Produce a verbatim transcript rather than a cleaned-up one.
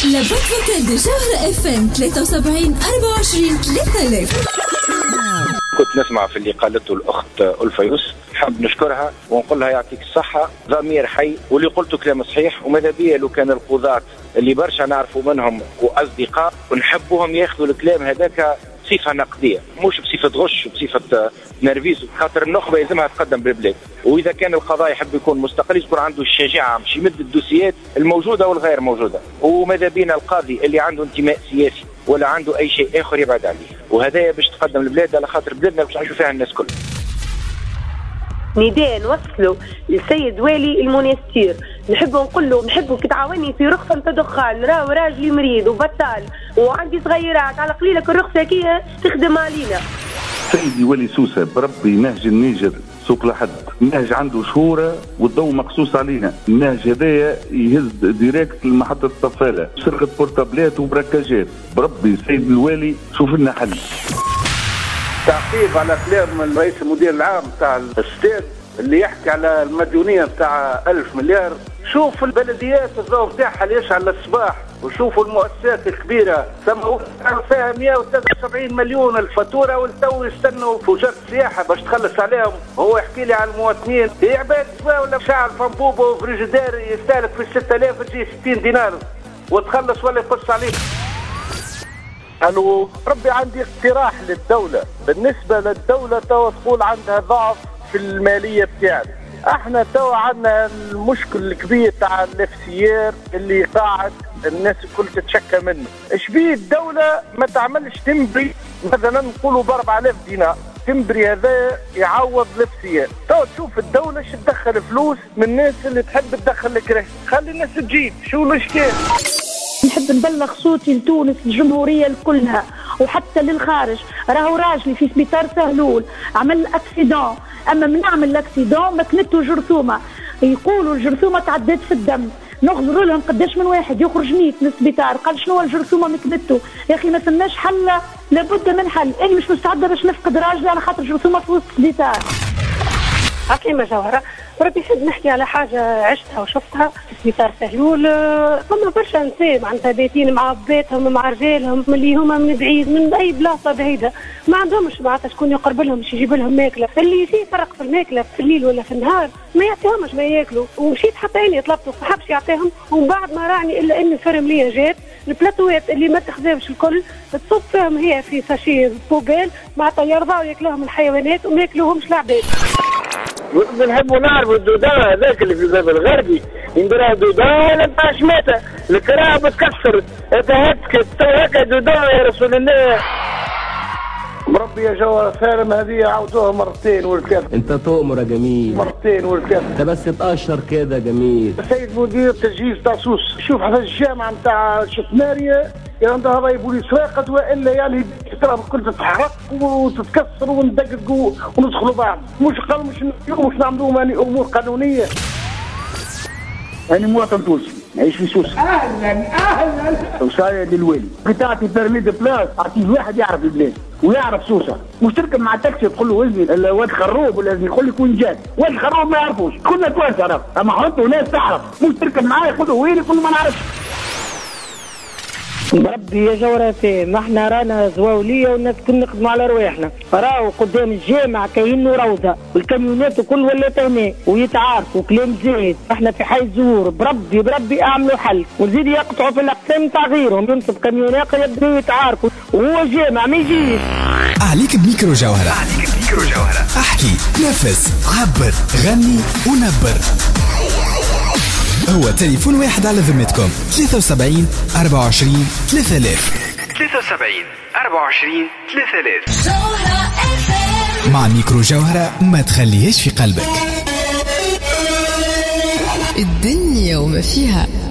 لابد فوكال دي جوهرة اف ام ثلاثة وسبعين أربعة وعشرين ثلاثة آلاف. كنت نسمع في اللي قالته الأخت ألفا يوسف، حاب نشكرها ونقول لها يعطيك الصحة، ضمير حي، واللي قلته كلام صحيح. وماذا بيا لو كان القضاة اللي برشا نعرفوا منهم وأصدقاء ونحبوهم ياخذوا الكلام هذاك بصفة نقدية، مش بصفة غش وبصفة نرفيز، خاطر النخبة يلزمها تقدم بالبلاد. وإذا كان القضاء يحب يكون مستقل يكون عنده الشجاعة مش يمد الدوسيات الموجودة والغير موجودة. وماذا بينا القاضي اللي عنده انتماء سياسي ولا عنده أي شيء آخر يبعد عليه، وهذا باش تقدم البلاد على خاطر بلادنا باش نعيشوا فيها الناس كل. نداء نوصله للسيد والي المنستير، نحب نقول له نحبه كتعاوني في رخصة دخان، راهو راجلي مريض وبطال وعندي صغيرات، على قليلك الرخصة كي تخدم علينا. سيدي ولي سوسة بربي نهج النيجر سوق لحد، النهج عنده شهورة والضوء مقصوص علينا، النهج هذايا يهز ديريكت لمحطة الطفالة، سرقة بورتابلات وبركاجات، بربي سيد الوالي شوف لنا حل. تعقيب على كلام الرئيس المدير العام تاع الاستاد اللي يحكي على المديونية تاع ألف مليار، شوف البلديات الضوء بتاعها اللي يشعل الصباح، وشوفوا المؤسسات الكبيرة ثم فيها مئة وثلاثة وسبعين مليون الفاتورة، والتو يستنوا في وزارة السياحة باش تخلص عليهم. هو يحكي لي على المواطنين هي عباد ولا شعر فنبوبة وفريجيدير يستهلك في ستة آلاف تجي ستين دينار وتخلص ولا يقص عليك. أنا ربي عندي اقتراح للدولة، بالنسبة للدولة توا تقول عندها ضعف في المالية بتاعنا، احنا توا عندنا المشكل الكبير تاع الاف اللي قاعد الناس الكل تتشكى منه. ايش بيه الدولة ما تعملش تمبري مثلا نقولوا ب أربعة آلاف دينار، تمبري هذا يعوض الاف توا تشوف الدولة ايش تدخل فلوس من الناس اللي تحب تدخل الكره، خلي الناس تجيب، شو الاشكال؟ نحب نبلغ صوتي لتونس الجمهورية كلها وحتى للخارج، راهو راجلي في سبيطار سهلول عمل اكسيدون، اما من نعمل الاكسيدون مكنته جرثومة، يقولوا الجرثومة تعدت في الدم، نغزروا لهم قداش من واحد يخرج ميت من السبيطار قال شنو الجرثومة مكنته، يا اخي ما فماش حل، لابد من حل، انا مش مستعدة باش نفقد راجلي على خاطر جرثومة في وسط السبيطار. عقيمة جوهرة، ربي حد نحكي على حاجة عشتها وشفتها في سبيطار سهلول. فما برشا نساء معناتها بيتين مع بيتهم مع رجالهم اللي هما من بعيد من أي بلاصة بعيدة، ما عندهمش معناتها شكون يقرب لهم باش يجيب لهم ماكلة، اللي فيه فرق في الماكلة في الليل ولا في النهار ما يعطيهمش ما ياكلوا، ومشيت حتى اني طلبت وما حبش يعطيهم، ومن بعد ما راني الا ان الفرملية جات البلاتوات اللي ما تخزاوش الكل تصب فيهم هي في ساشي بوبيل معناتها يرضاو ياكلوهم الحيوانات وما ياكلوهمش العباد. بنحبوا نعرفوا الدودان هذاك اللي في الباب الغربي ينديرها دودان ولا نتاع شماتة، الكراهة بتكسر تهتك هكا دودان يا رسول الله. مربي يا جوهر ثارم هذه عاودوها مرتين والكذا. انت تؤمر يا جميل. مرتين والكذا. انت بس تقشر كده جميل. السيد مدير تجهيز طاسوس، شوف هذا الجامعة نتاع شتمارية يعني هذا يبولي سراقة والا يعني ترى الكل تتحرق وتتكسر وندقق وندخلوا بعض، مش قال مش مش نعملوا ماني امور قانونية. أنا مواطن تونسي نعيش في سوسة. أهلا أهلا. وسايد الوالي بتاعتي بيرمي دي بلاس، أعطيه واحد يعرف البلاد ويعرف سوسة، مش تركب مع تاكسي تقول له وزني الواد خروب ولا يقول لك وين جات، واد خروب ما يعرفوش، كلنا توانسة عرف، أما حطوا ناس تعرف، مش تركب معايا يقول له وين يقول ما نعرفش. بربي يا جورتي ما احنا رانا زواوليه والناس كل نخدموا على رواحنا، راهو قدام الجامع كاينه روضه والكاميونات الكل ولات هنا ويتعاركوا كلام زايد، احنا في حي الزهور، بربي بربي اعملوا حل وزيد يقطعوا في الاقسام تاع غيرهم، ينصب كاميونات يبداو يتعاركوا وهو جامع ما يجيش. عليك بميكرو جوهرة، عليك بميكرو جوهرة، احكي نفس عبر غني ونبر. هو تليفون واحد على ذمتكم ثلاثة وسبعين أربعة وعشرين ثلاثة آلاف ثلاثة وسبعين أربعة وعشرين ثلاثة آلاف. مع ميكرو جوهرة ما تخليهش في قلبك الدنيا وما فيها.